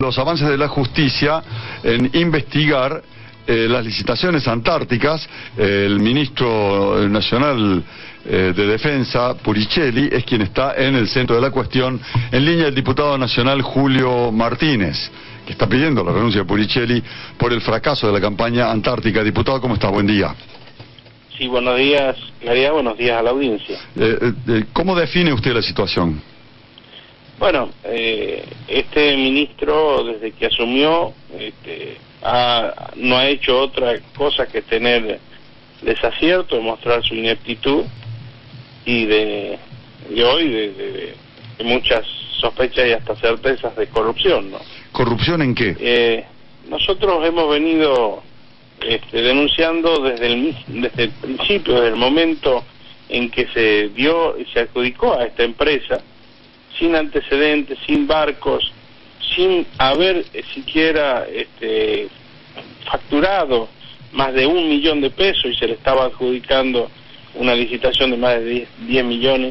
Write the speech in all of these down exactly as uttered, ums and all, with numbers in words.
los avances de la justicia en investigar eh, las licitaciones antárticas. El ministro nacional eh, de Defensa, Puricelli, es quien está en el centro de la cuestión, en línea el diputado nacional Julio Martínez, que está pidiendo la renuncia de Puricelli por el fracaso de la campaña antártica. Diputado, ¿cómo está? Buen día. Sí, buenos días, María, buenos días a la audiencia. Eh, eh, ¿Cómo define usted la situación? Bueno, eh, este ministro, desde que asumió, este, ha, no ha hecho otra cosa que tener desacierto, mostrar su ineptitud y de, de hoy de, de, de muchas sospechas y hasta certezas de corrupción, ¿no? ¿Corrupción en qué? Eh, nosotros hemos venido este, denunciando desde el, desde el principio, desde el momento en que se dio y se adjudicó a esta empresa, sin antecedentes, sin barcos, sin haber eh, siquiera este, facturado más de un millón de pesos, y se le estaba adjudicando una licitación de más de diez millones,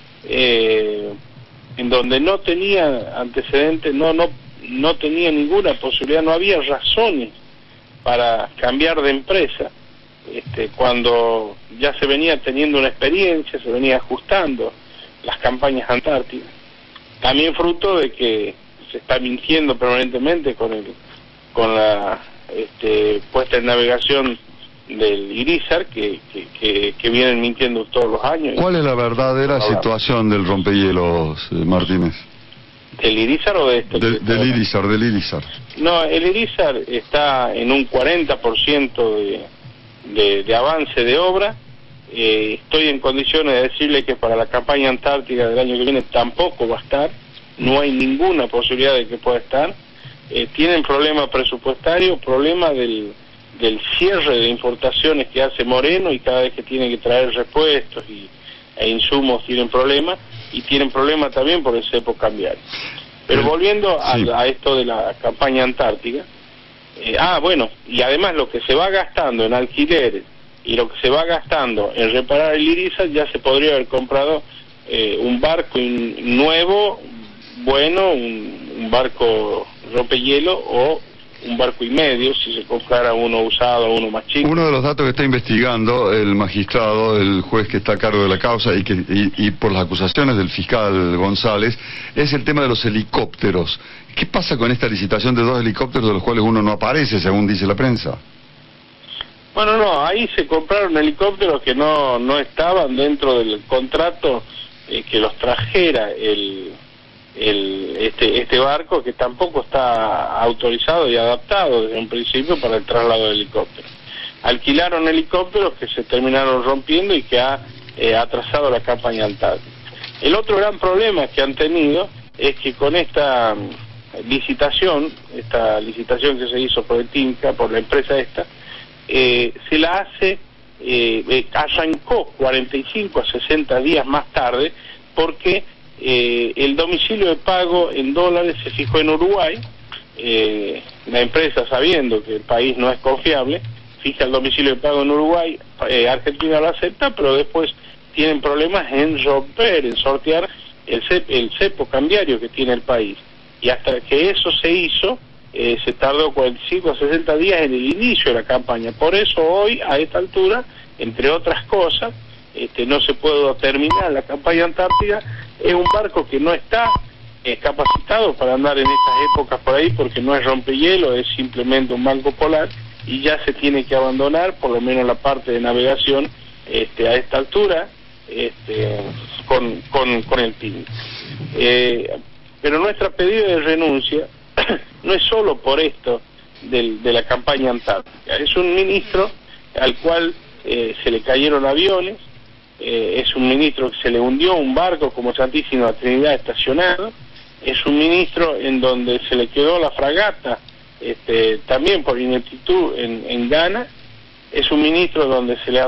eh, en donde no tenía antecedentes, no, no, no tenía ninguna posibilidad, no había razones para cambiar de empresa, este, cuando ya se venía teniendo una experiencia, se venía ajustando las campañas antárticas. También fruto de que se está mintiendo permanentemente con el con la este, puesta en navegación del Irizar, que, que, que, que vienen mintiendo todos los años. ¿Cuál es la verdadera situación del rompehielos, Martínez? ¿Del Irizar o de esto? De, del Irizar, del Irizar. No, el Irizar está en un cuarenta por ciento de, de, de avance de obra. Eh, estoy en condiciones de decirle que para la campaña antártica del año que viene tampoco va a estar, no hay ninguna posibilidad de que pueda estar. Eh, tienen problema presupuestario, problema del, del cierre de importaciones que hace Moreno, y cada vez que tienen que traer repuestos y, e insumos tienen problemas, y tienen problemas también por el cepo cambiario. Pero volviendo a, sí. a esto de la campaña antártica, eh, ah bueno, y además lo que se va gastando en alquileres y lo que se va gastando en reparar el Irizar, ya se podría haber comprado eh, un barco in, nuevo, bueno, un, un barco rompehielo o un barco y medio, si se comprara uno usado, uno más chico. Uno de los datos que está investigando el magistrado, el juez que está a cargo de la causa y, que, y, y por las acusaciones del fiscal González, es el tema de los helicópteros. ¿Qué pasa con esta licitación de dos helicópteros de los cuales uno no aparece, según dice la prensa? Bueno, no, ahí se compraron helicópteros que no, no estaban dentro del contrato eh, que los trajera el... El, este, este barco, que tampoco está autorizado y adaptado desde un principio para el traslado de helicópteros. Alquilaron helicópteros que se terminaron rompiendo y que ha eh, atrasado la campaña antártica. El otro gran problema que han tenido es que con esta licitación, esta licitación que se hizo por el TINCA, por la empresa esta, eh, se la hace, eh, arrancó cuarenta y cinco a sesenta días más tarde, porque Eh, el domicilio de pago en dólares se fijó en Uruguay. Eh, la empresa, sabiendo que el país no es confiable, fija el domicilio de pago en Uruguay. eh, Argentina lo acepta, pero después tienen problemas en romper, en sortear el, cep el cepo cambiario que tiene el país, y hasta que eso se hizo eh, se tardó cuarenta y cinco a sesenta días en el inicio de la campaña. Por eso hoy, a esta altura, entre otras cosas, este, no se puede terminar la campaña antártica. Es un barco que no está eh, capacitado para andar en estas épocas por ahí, porque no es rompehielo, es simplemente un banco polar, y ya se tiene que abandonar, por lo menos la parte de navegación, este, a esta altura, este, con, con, con el P I N. Eh, pero nuestra pedida de renuncia no es solo por esto del, de la campaña antártica. Es un ministro al cual eh, se le cayeron aviones. Eh, es un ministro que se le hundió un barco como Santísima Trinidad estacionado, es un ministro en donde se le quedó la fragata este, también por ineptitud en, en Ghana, es un ministro donde se le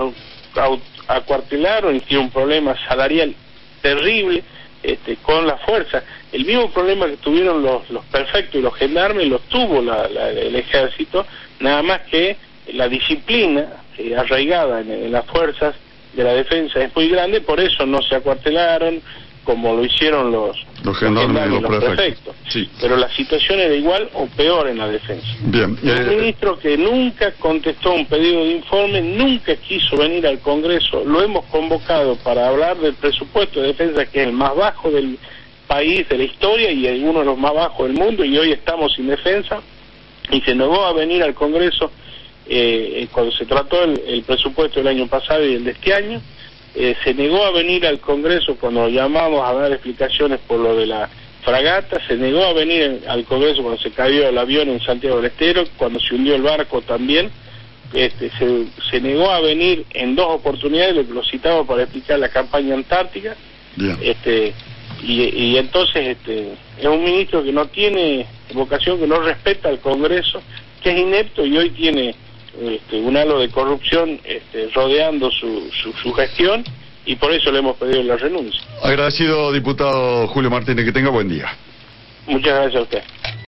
acuartelaron y tiene un problema salarial terrible este, con la fuerza. El mismo problema que tuvieron los, los perfectos y los gendarmes los tuvo la, la, el ejército, nada más que la disciplina eh, arraigada en, en las fuerzas de la defensa es muy grande, por eso no se acuartelaron, como lo hicieron los, los gendarmes y los, los prefectos. prefectos. Sí. Pero la situación era igual o peor en la defensa. Bien. Eh... Un ministro que nunca contestó un pedido de informe, nunca quiso venir al Congreso, lo hemos convocado para hablar del presupuesto de defensa, que es el más bajo del país, de la historia, y es uno de los más bajos del mundo, y hoy estamos sin defensa, y se negó a venir al Congreso eh, cuando se trató el, el presupuesto del año pasado y el de este año. Eh, se negó a venir al Congreso cuando lo llamamos a dar explicaciones por lo de la fragata, se negó a venir al Congreso cuando se cayó el avión en Santiago del Estero, cuando se hundió el barco también, este, se, se negó a venir en dos oportunidades, lo que lo citaba para explicar la campaña antártica, este, y, y entonces este, es un ministro que no tiene vocación, que no respeta al Congreso, que es inepto y hoy tiene Este, un halo de corrupción este, rodeando su, su, su gestión, y por eso le hemos pedido la renuncia. Agradecido, diputado Julio Martínez, que tenga buen día. Muchas gracias a usted.